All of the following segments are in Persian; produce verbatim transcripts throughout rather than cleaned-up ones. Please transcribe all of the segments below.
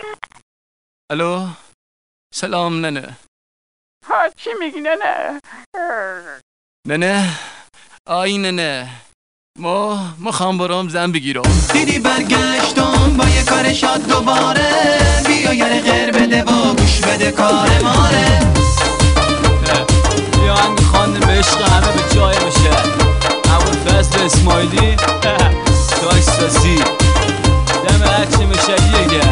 الو سلام ننه. ها چی میگی ننه؟ ننه آی ننه ما ما خواهم برام زن بگیرم. دیدی برگشتم با یه کار شاد دوباره، بیا یه غیر بده و گوش بده کار ماره. یه آهنگ خواندیم به عشق همه به جای میشه. اول فصل اسماعیلی تو اکستاسی دم هرچی میشه دیگه.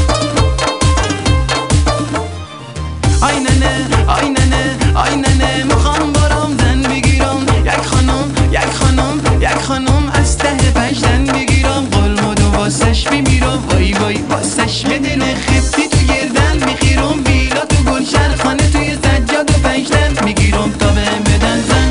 آی ننه آی ننه آی ننه میخوام برام زن بگیرم، یک خانم یک خانم یک خانم از ته پشتن بگیرم، قول مدو واسش بمیرم، وای وای واسش به دل خفتی تو گردن میخیرم، بیلا تو گلشن خانه توی سجاد و پشتن میگیرم تا بهم بدن زن.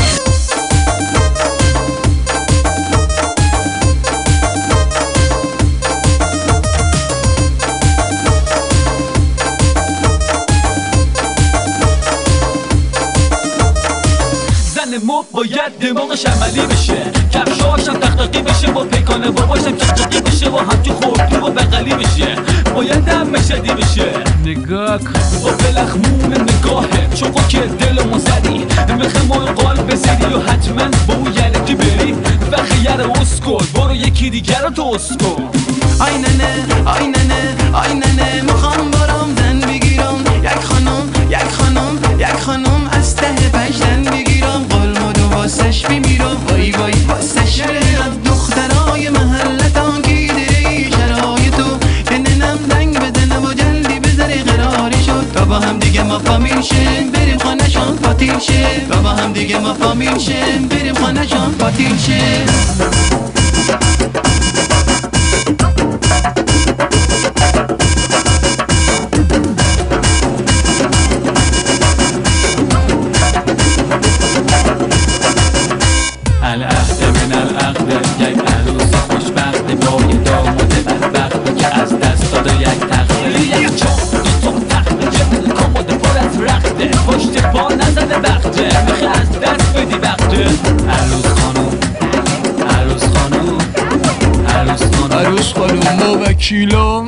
مو باید دماغش عملی بشه، کفشاشم تختقی بشه با پیکانه باباشم چقدقی بشه و هم تو خوردی و بغلی بشه، باید دم مشدی بشه. نگاه کن با بلخمون نگاهه چوقو که دلمو زدی، میخه مای قلب بزدی و حتما با اون یلکی بری و خیر اسکل برو یکی دیگر رو تو اسکل. آی ننه آی ننه آی ننه میخوام برام زن بگیرم، یک خانم یک خانم یک خانم از ته پشتن بگیرم، قول مدو واسش بمیرم، وای وای واسش بره. از دخترای محلتان کی داری شرایطو که ننم دنگ بزنه و جلدی بذاره قراری شد، تا با هم دیگه ما فامیل شیم بریم خانه شان پاتیل شه، تا با هم دیگه ما فامیل شیم بریم خانه شان پاتیل شه. العهد من العقد یک عروس خوشبخت با یه داماد بدبخت که از دست داده یک تخته، یک چون تو تخته جمعه کمد پر از رخته، پشت پا نزده بخته میخه از دست بدی بخته. عروس خانوم عروس خانوم عروس خانوم عروس خانوم ما وکیلم.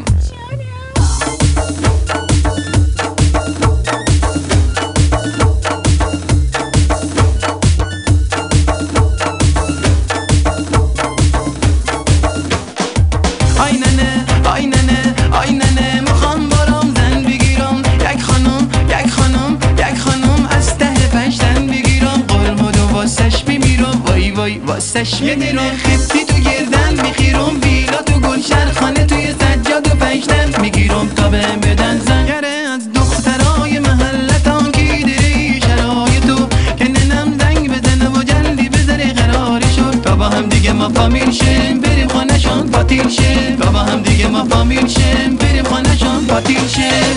آی ننه آی ننه آی ننه میخوام برام زن بگیرم، یک خانم یک خانم یک خانم از ته پشتن بگیرم، قول مدو واسش بمیرم، وای وای واسش بمیرم، خفتی تو گردن میخیرم، بیلا تو گلشن خانه توی سجاد و پشتن میگیرم تا بهم بدن زن. یاره از دخترای محلتان کی داری شرایطو که ننم زنگ بزنه و جلدی بذاره قراری شد، تا با هم دیگه ما فامیل شیم بریم خانه شان پاتیل شه، تا با هم دیگه ما فامیل شیم بریم خانه شان پاتیل شه.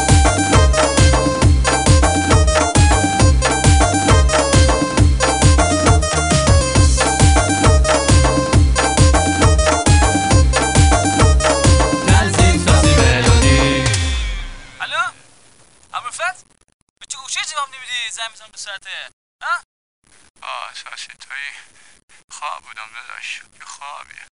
الو ابوالفضل به چه گوشه جواب نمیدی؟ زنگ میزنم به ساعته. ها آه اساسی توی خواب بودم نداشت که خوابیه.